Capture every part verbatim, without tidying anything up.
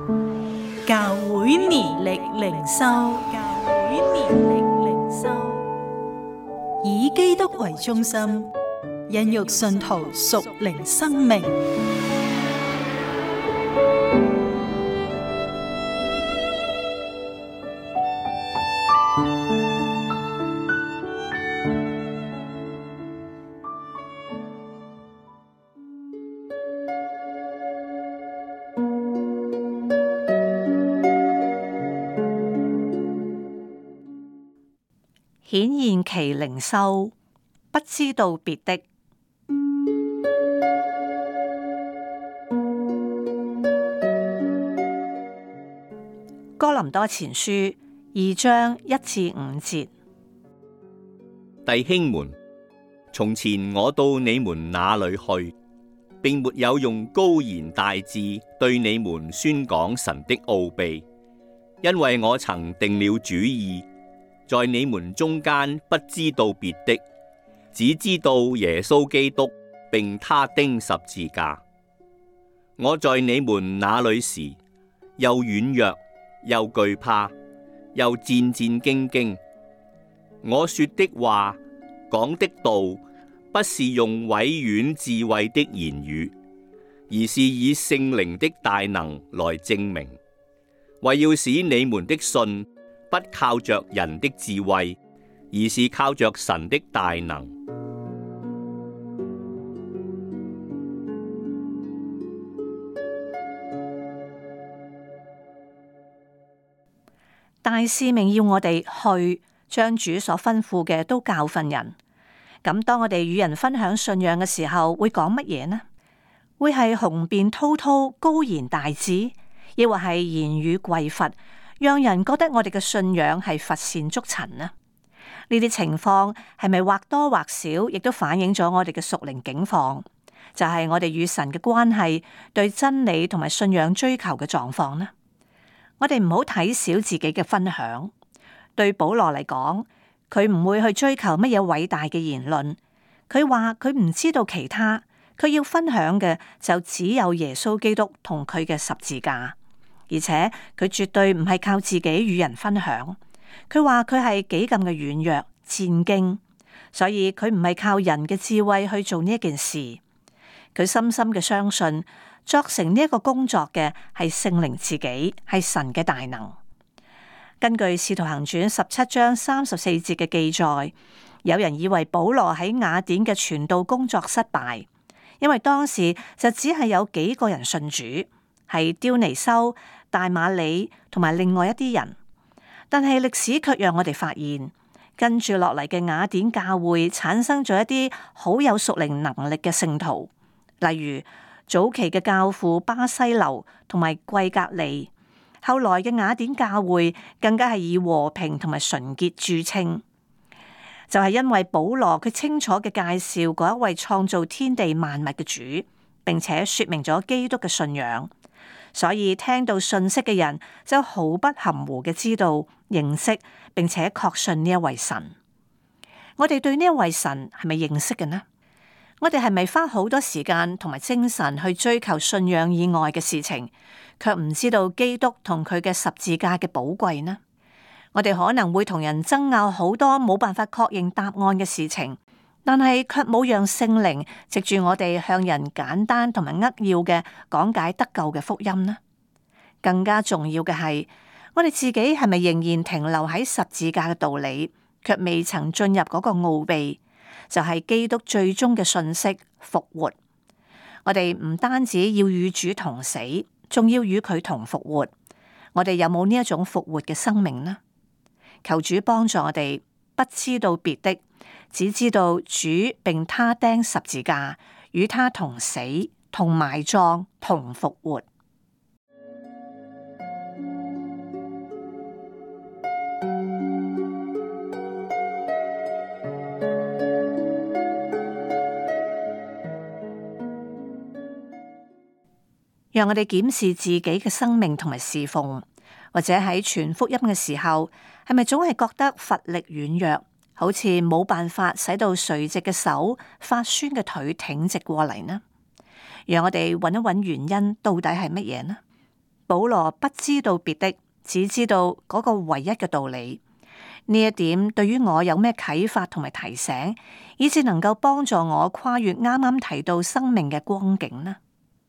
教會年曆靈修，教會年曆靈修，以基督為中心，孕育信徒屬靈生命。 顯現其靈修，不知道別的。哥林多前書二章一至五節。 弟兄們，從前我到你們那裏去，並沒有用高言大智對你們宣講神的奧秘，因為我曾定了主意，在你們中間不知道別的，只知道耶穌基督並他釘十字架。我在你們那裏時，又軟弱，又懼怕，又戰戰兢兢。我說的話，講的道，不是用委婉智慧的言語，而是以聖靈的大能來證明，為要使你們的信不靠着人的智慧，而是靠着神的大能。 大使命要我哋去，將主所吩咐嘅都教訓人。咁當我哋與人分享信仰嘅時候，會講乜嘢呢？會係雄辯滔滔、高言大智，亦或係言語匱乏，讓人覺得我哋嘅信仰係乏善足陳呢？呢啲情況係咪或多或少，亦都反映咗我哋嘅屬靈境況？就係我哋與神嘅關係，對真理同埋信仰追求嘅狀況呢？我哋唔好睇小自己嘅分享。對保羅嚟講，佢唔會去追求乜嘢偉大嘅言論。佢話佢唔知道其他，佢要分享嘅就只有耶穌基督同佢嘅十字架。而且佢絕對唔係靠自己與人分享。佢話佢係幾咁嘅軟弱戰兢，所以佢唔係靠人嘅智慧去做呢一件事。佢深深嘅相信，作成呢一個工作嘅係聖靈自己，係神嘅大能。根據《使徒行傳》十七章三十四節嘅記載，有人以為保羅喺雅典嘅傳道工作失敗，因為當時就只係有幾個人信主，係丟尼修、大馬里同埋另外一啲人。但係歷史卻讓我哋發現，跟住落嚟嘅雅典教會產生咗一啲好有屬靈能力嘅聖徒，例如早期嘅教父巴西流同埋貴格利。後來嘅雅典教會更加係以和平同埋純潔著稱，就係、是、因為保羅佢清楚嘅介紹嗰一位創造天地萬物嘅主，並且說明咗基督嘅信仰，所以聽到信息嘅人就毫不含糊嘅知道、認識並且確信呢一位神。我哋對呢一位神係咪認識嘅呢？我哋係咪花好多時間同埋精神去追求信仰以外嘅事情，卻唔知道基督同佢嘅十字架嘅寶貴呢？我哋可能會同人爭拗好多冇辦法確認答案嘅事情，但係卻冇讓聖靈藉住我哋向人簡單同埋扼要嘅講解得救嘅福音呢？更加重要嘅係，我哋自己係咪仍然停留喺十字架嘅道理，卻未曾進入嗰個奧秘？就係基督最終嘅訊息復活。我哋唔單止要與主同死，仲要與佢同復活。我哋有冇呢一種復活嘅生命呢？求主幫助我哋，不知道別的，只知道主並他釘十字架，與他同死、同埋葬、同復活。讓我哋檢視自己嘅生命同埋侍奉，或者喺傳福音嘅時候，係咪總係覺得乏力軟弱，好似冇辦法使到垂直嘅手、發酸嘅腿挺直過嚟呢？讓我哋揾一揾原因，到底係乜嘢呢？ 保羅不知道別的，只知道嗰個唯一嘅道理。呢一點對於我有咩啟發同埋提醒，以致能夠幫助我跨越啱啱提到生命嘅光景呢？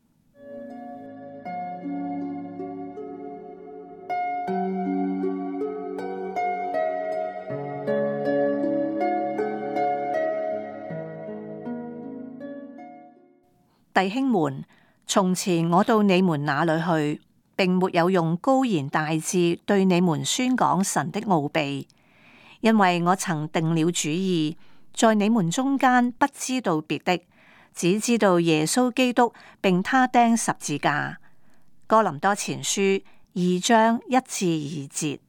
弟兄們，從前我到你們那裏去，並沒有用高言大智對你們宣講神的奧秘，因為我曾定了主意，在你們中間不知道別的，只知道耶穌基督並他釘十字架。哥林多前書二章一至二節。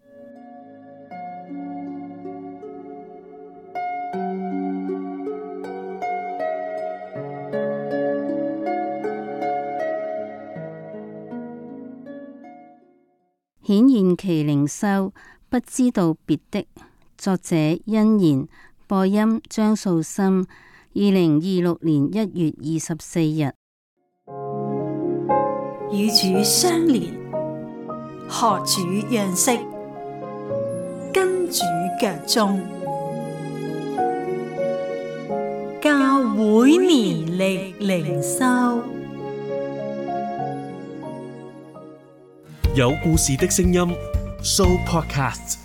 顯現其靈修，不知道別的。作者欣然，播音張素心。二零二六年一月二十四日。 與主相連，學主樣式，跟主腳蹤，教會年曆靈修。 有故事的聲音 ，Show Podcast。